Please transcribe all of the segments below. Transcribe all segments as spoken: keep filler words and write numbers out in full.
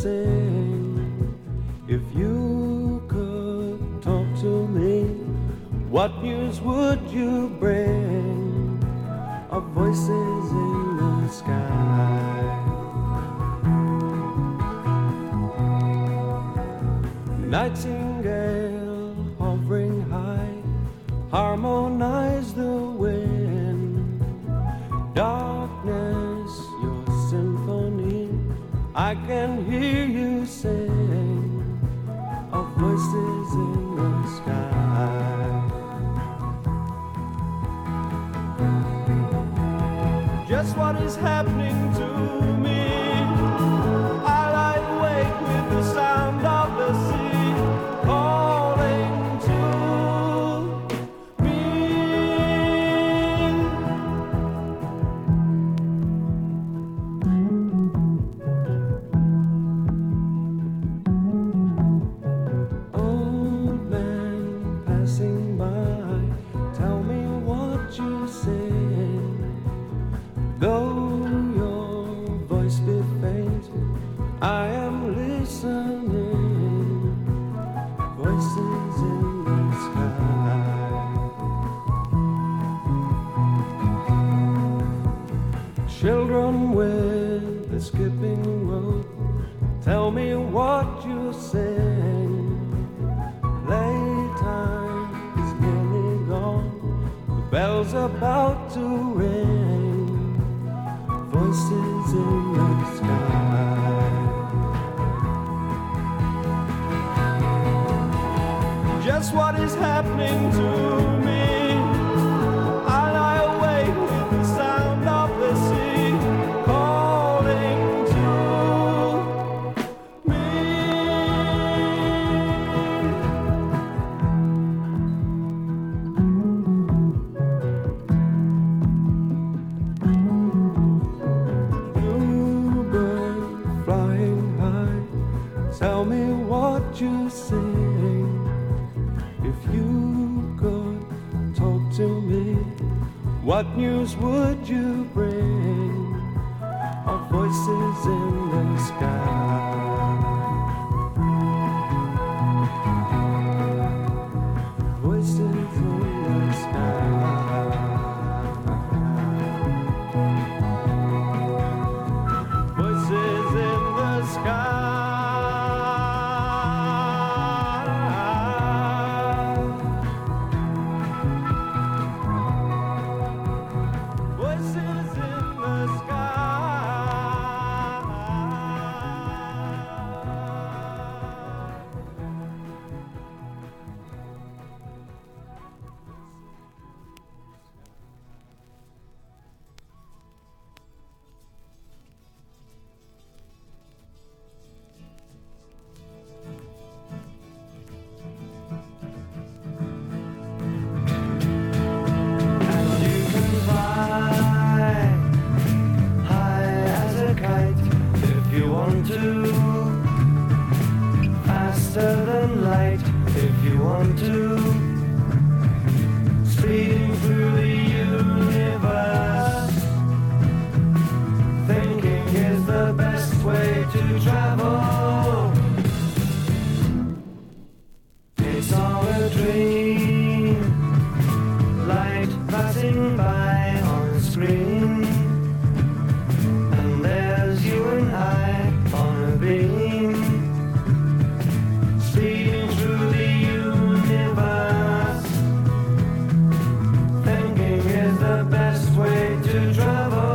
sing. If you could talk to me, what news would you bring? Of voices in the sky. Nightingale hovering high, harmonize the wind. Darkness, your symphony, I can hear you sing. Of voices in the sky. Just what is happening to me? I lie awake with the sound of the sea calling to me. Old man passing by, tell me what you say. Though your voice be faint, I am listening. Voices in the sky. Children with the skipping rope, tell me what you sing. Playtime is nearly gone, the bell's about to ring. Voices in the sky. Just what is happening to me? I lie awake with the sound of the sea calling to me. Tell me what you sing. If you could talk to me, what news would you bring? Of voices in the sky. Voices in the sky. Voices in the sky. Faster than light, if you want to, speeding through the universe. Thinking is the best way to travel. It's all a dream, light passing by on the screen, and there's you and I on a beam. Speeding through the universe. Thinking is the best way to travel.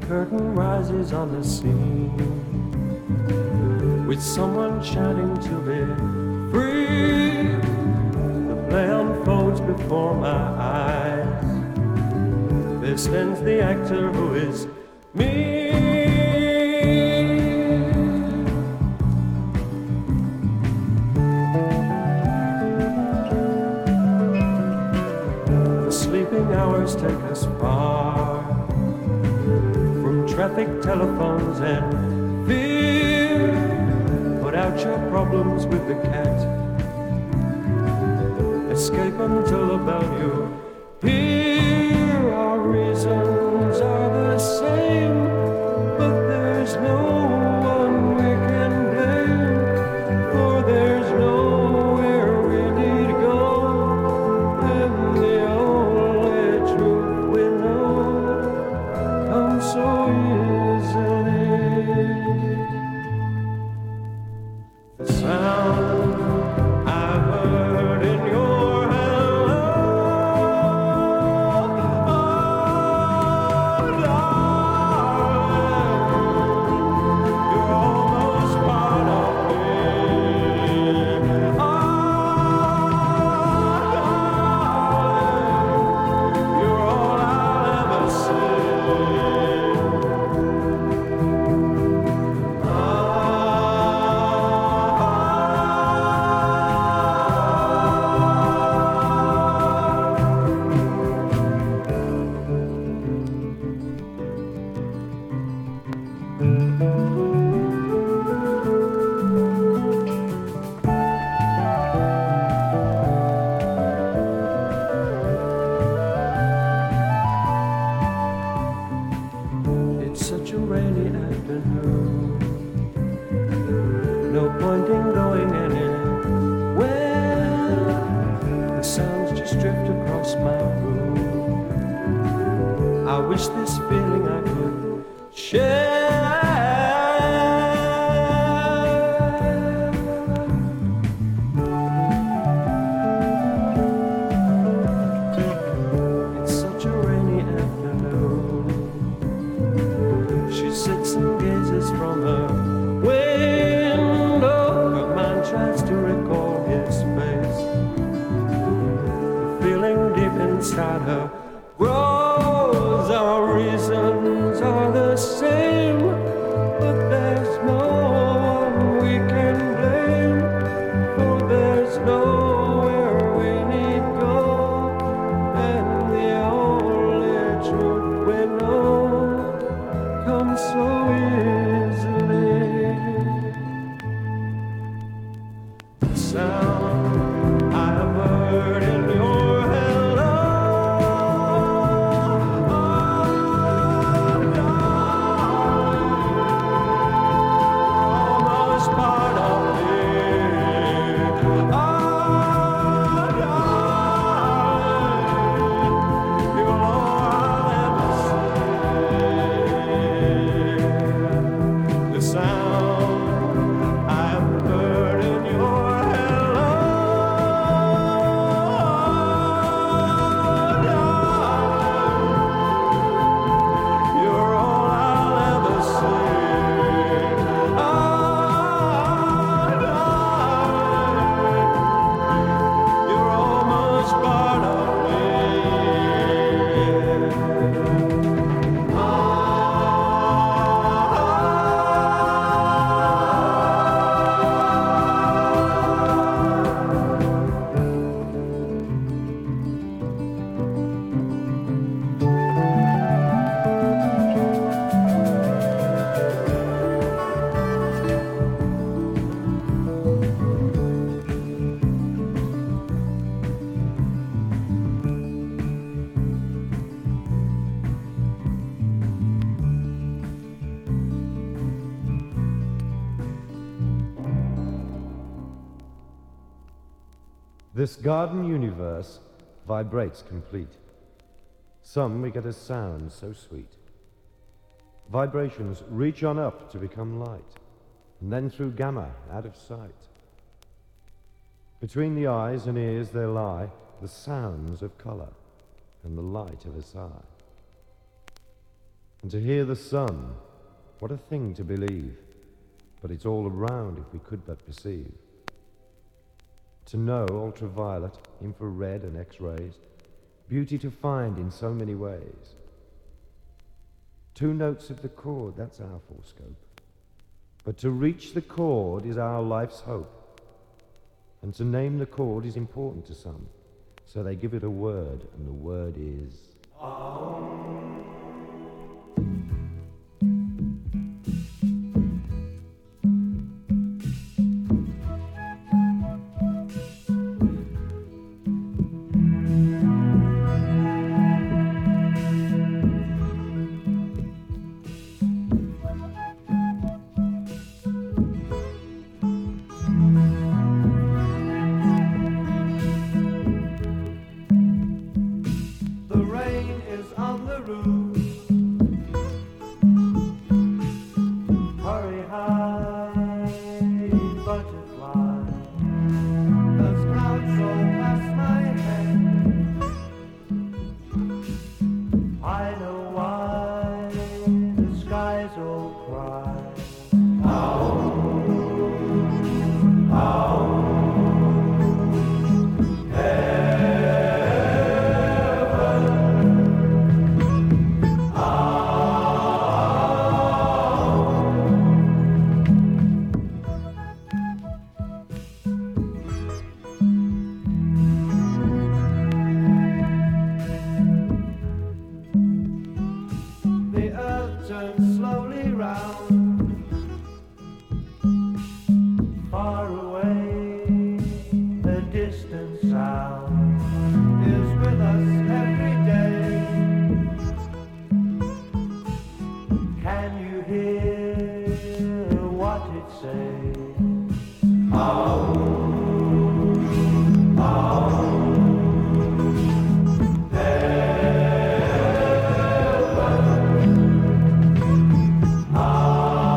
curtain rises on the scene, with someone shouting to be free. The play unfolds before my eyes. There stands the actor who is me. The sleeping hours take us far from traffic, telephones, and fear. Put out your problems with the cat. Escape until about you here. Our reasons are the same, but there's no one we can blame, for there's nowhere we need to go, and the only truth we know comes so easily. The sound I've heard in your hello, oh, darling, you're almost part of me. Oh, darling, you're all I'll ever see. It's such a rainy afternoon, no point in going anywhere. The sounds just drift across my room. I wish this feeling I could share. It's such a rainy afternoon. She sits and gazes from her window. Her mind tries to recall his face. The feeling deep inside her grows. Our reasons are the same, but there's no one we can blame, for there's nowhere we need go, and the only truth we know comes so easily. The sound I have heard in your hello, oh, darling, almost part of me. Oh, darling, you're all I'll ever see. The sound I've heard in your hello, darling, you're all I'll ever see. Oh, darling, you're almost part of me. This garden universe vibrates complete. Some we get a sound so sweet. Vibrations reach on up to become light, and then through gamma out of sight. Between the eyes and ears there lie the sounds of color and the light of a sigh. And to hear the sun, what a thing to believe, but it's all around if we could but perceive. To know ultraviolet, infrared and X-rays, beauty to find in so many ways. Two notes of the chord, that's our full scope. But to reach the chord is our life's hope. And to name the chord is important to some, so they give it a word, and the word is... Ah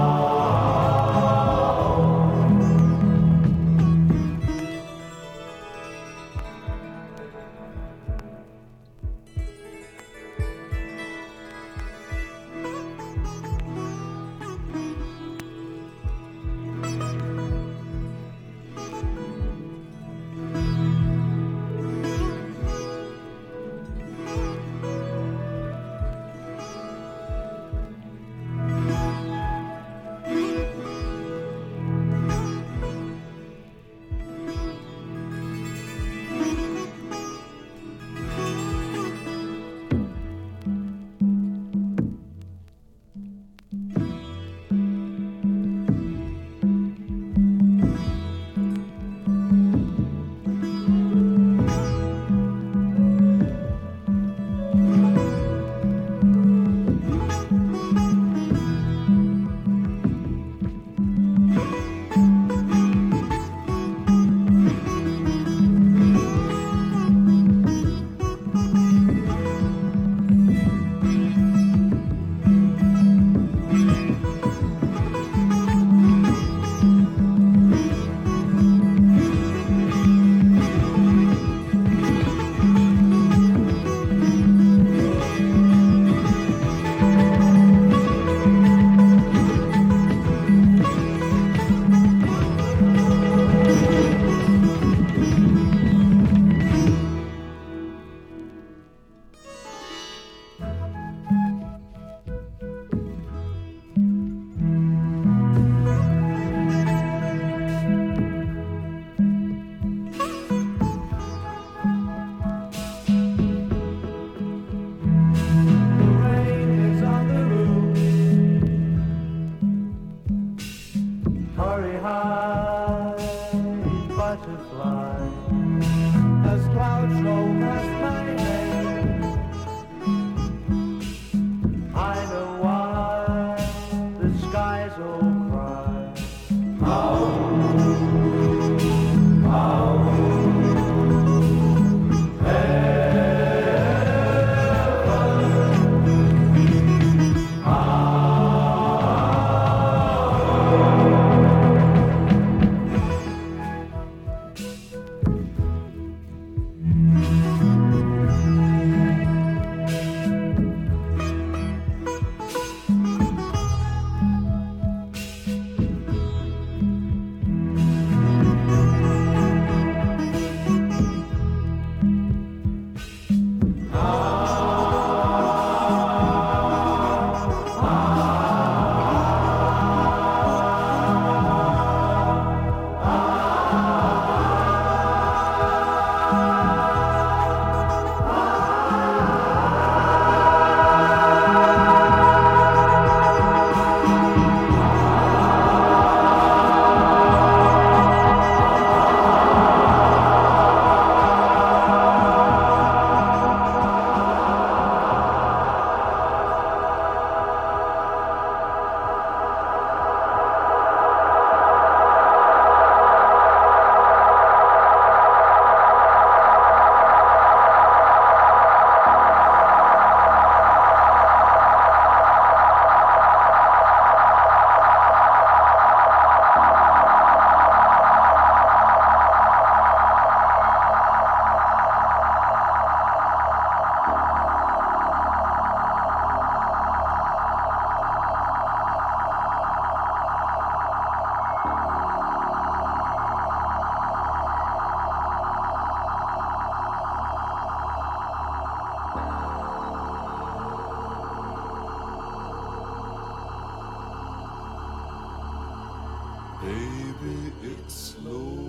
Baby, it's slow.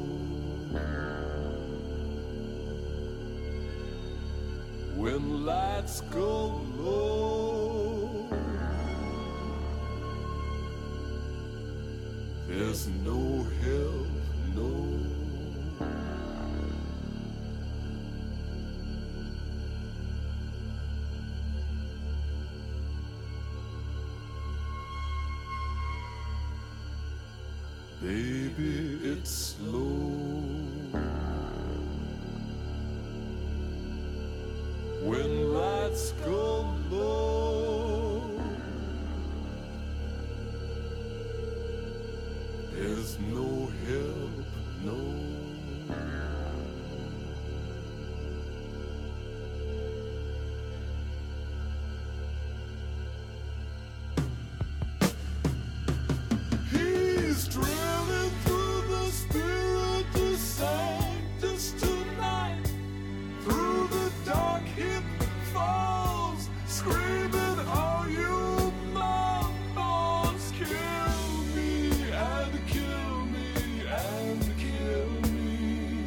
When lights go low, there's no help, no. Baby, it's slow. When lights go low, there's no help, no. He's drilling through the spirit to sanctus tonight, through the dark hip falls, screaming, "Oh, you mountains, kill me and kill me and kill me."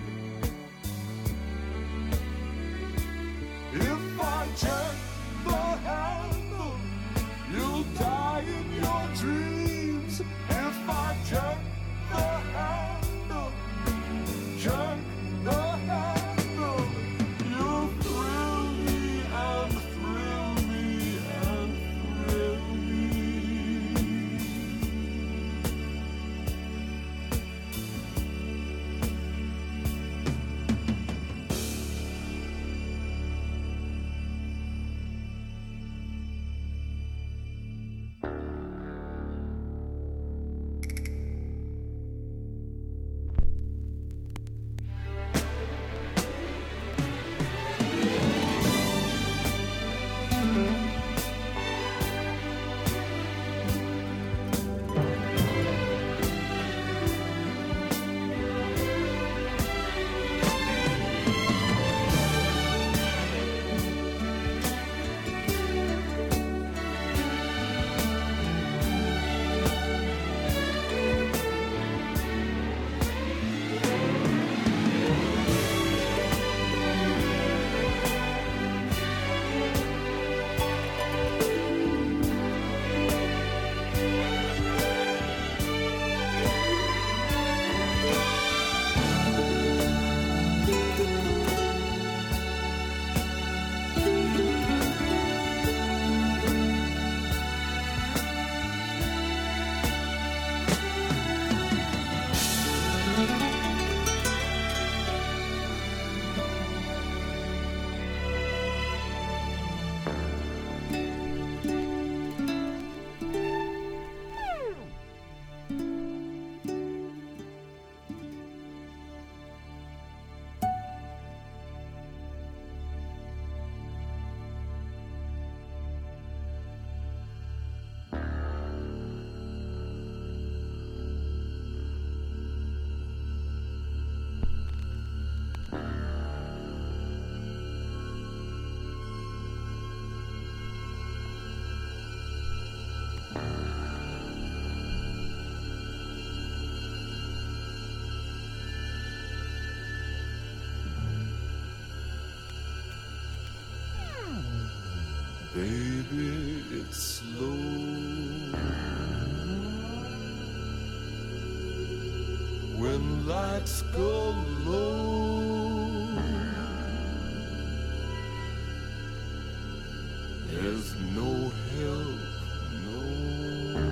If I check the handle, you'll die in your dreams. If I check the handle, check the handle, you'll thrill me and thrill me and thrill me. Baby, it's slow. When lights go low, there's no help, no.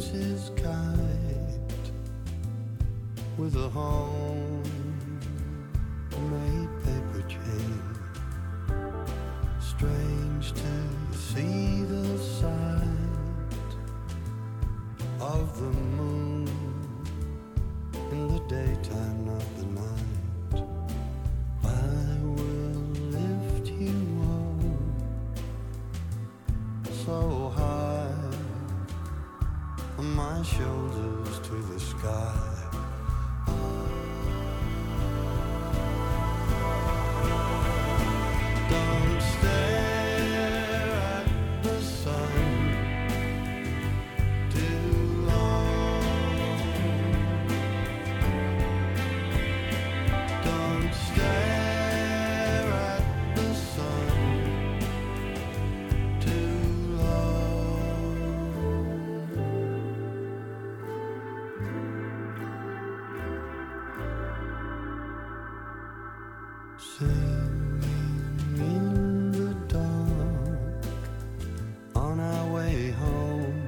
brings his kite with a home-made paper chain. Strange to see the sight of the moon in the daytime, not the night. I will lift you up so high on my shoulders to the sky. Don't stare at the sun too long. Don't stare at the sun too long. Singing in the dark on our way home.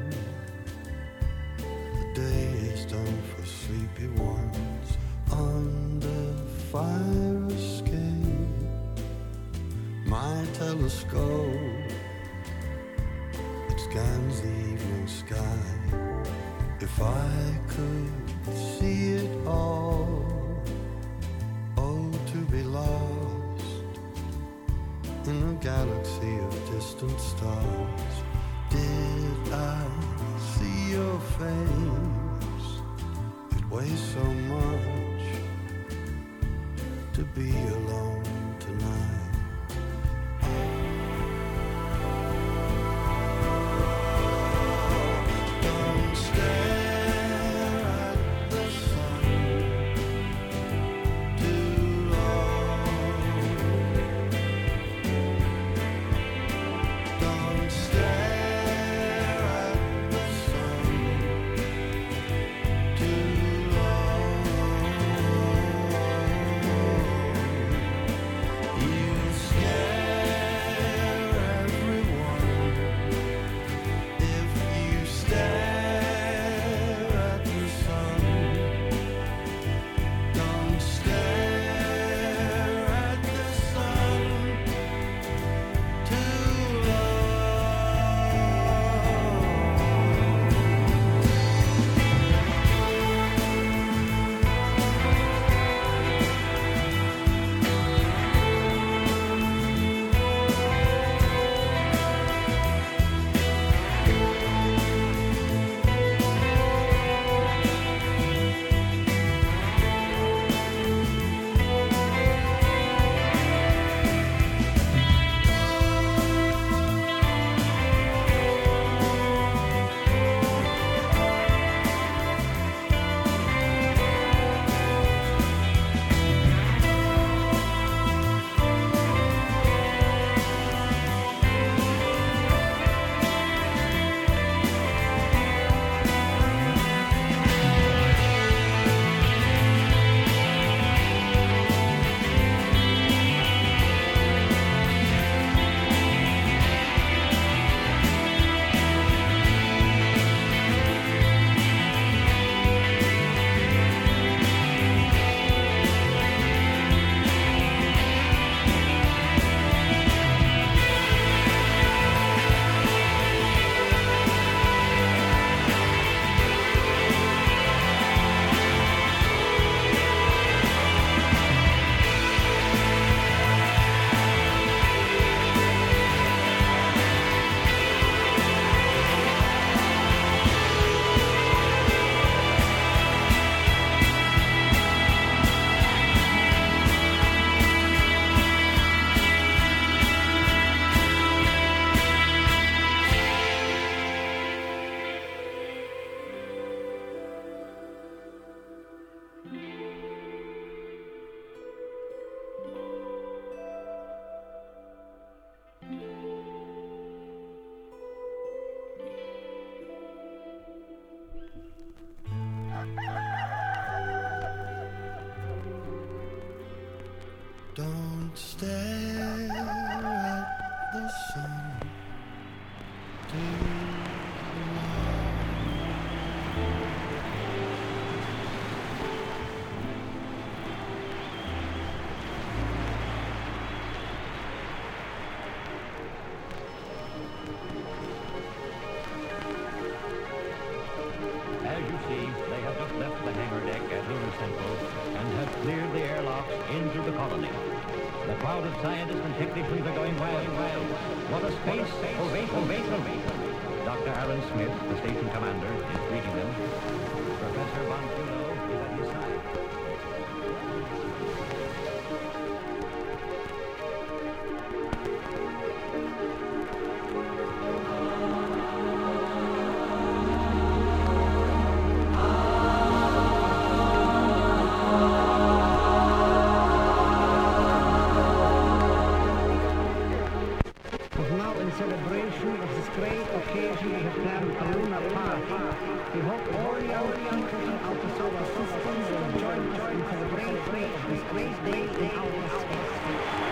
The day is done for sleepy ones under fire escape. My telescope, it scans the evening sky. If I could see it all, oh, to be lost in a galaxy of distant stars. Did I see your face? It weighs so much to be alone tonight. Don't stare at the sun too long. Don't stare at the sun too long. You scare everyone if you stare at the sun. Don't stare at the sun too Don't stare at the sun too long. you see, they have just left the hangar deck at Lunar Central and have cleared the airlocks into the colony. The crowd of scientists and technicians are going wild, wild. What a space ovation, ovation. Doctor Aaron Smith, the station commander, is greeting them. Professor Bonfuno is at his side. Now in celebration of this great occasion we have planned a lunar party. We hope all young people out the solar system will join us in celebration of this great day in outer space.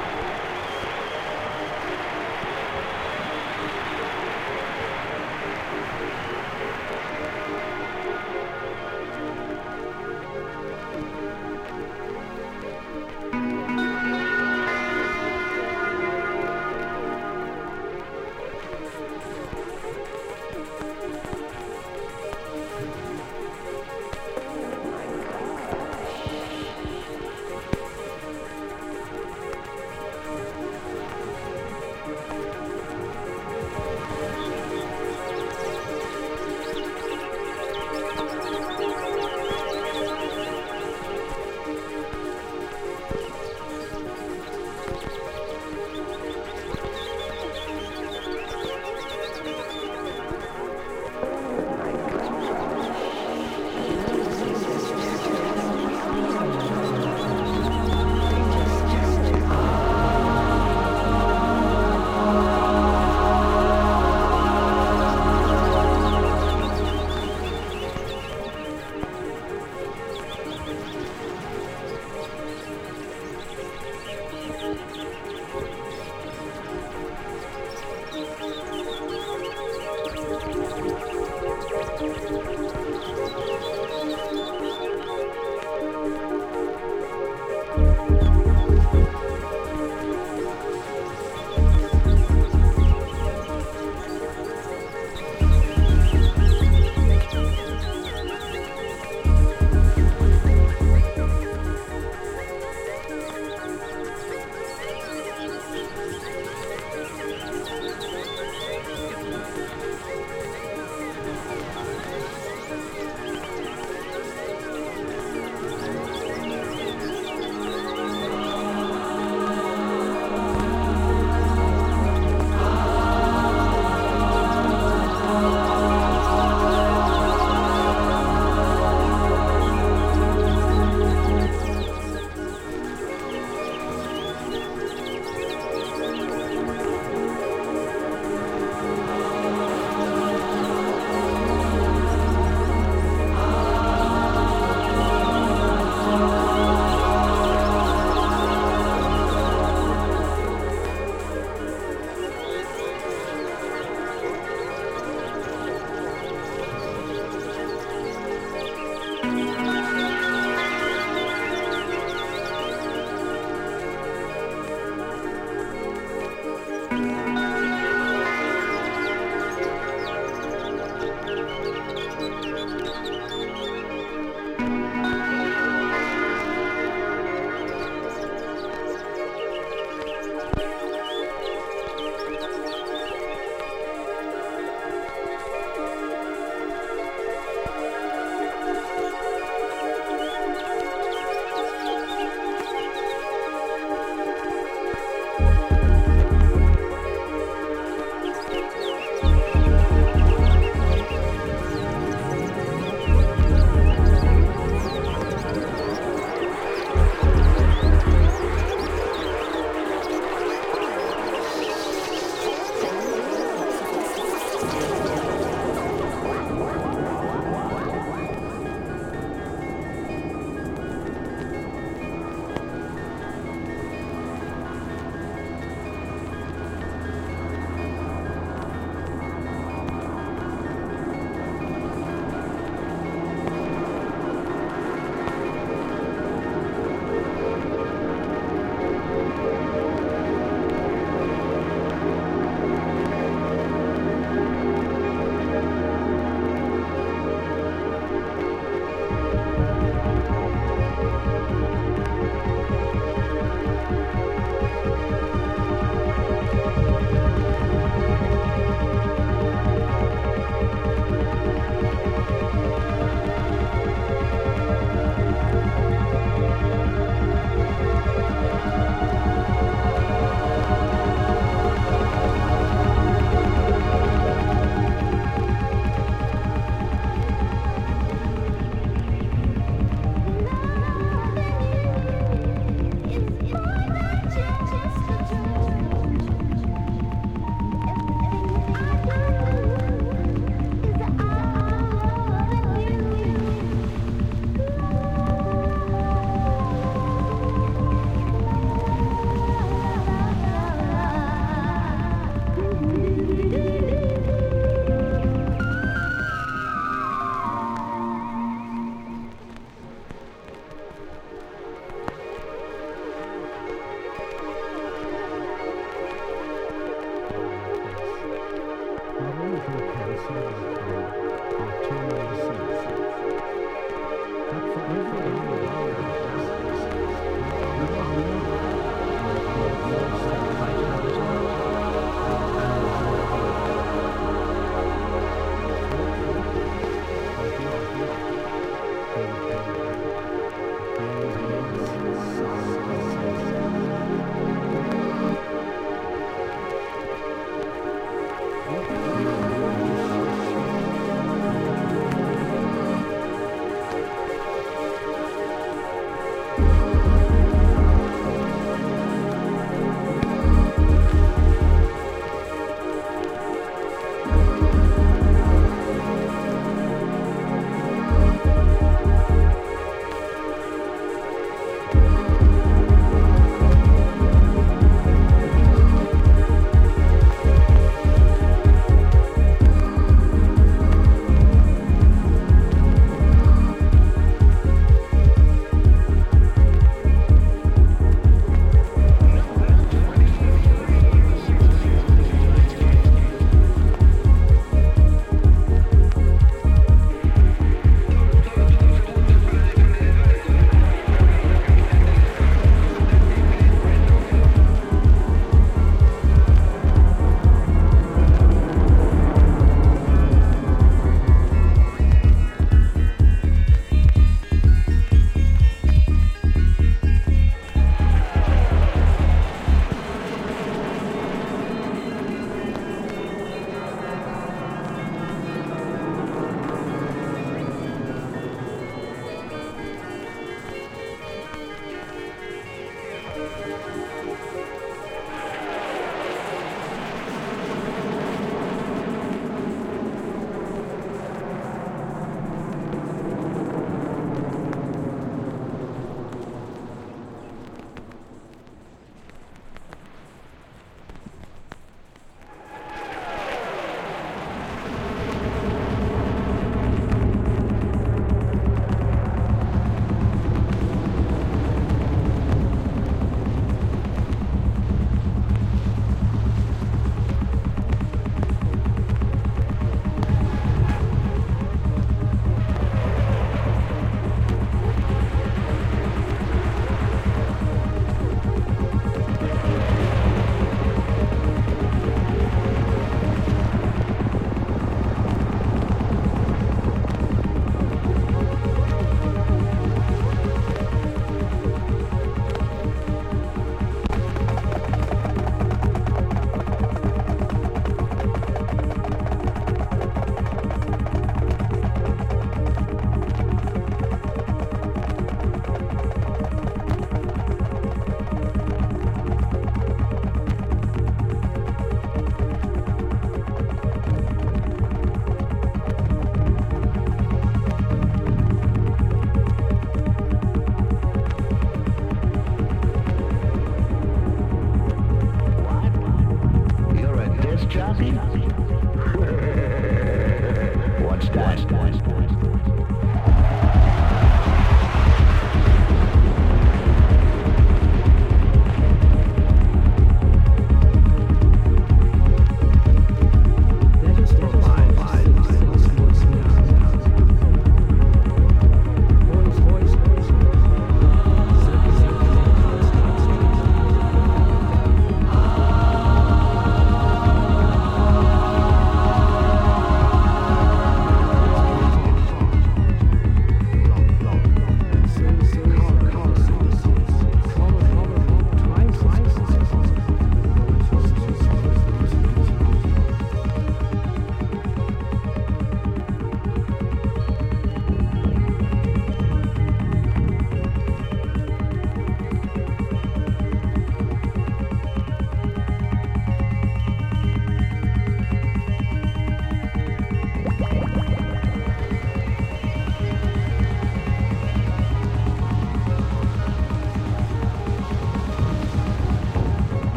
Einstein.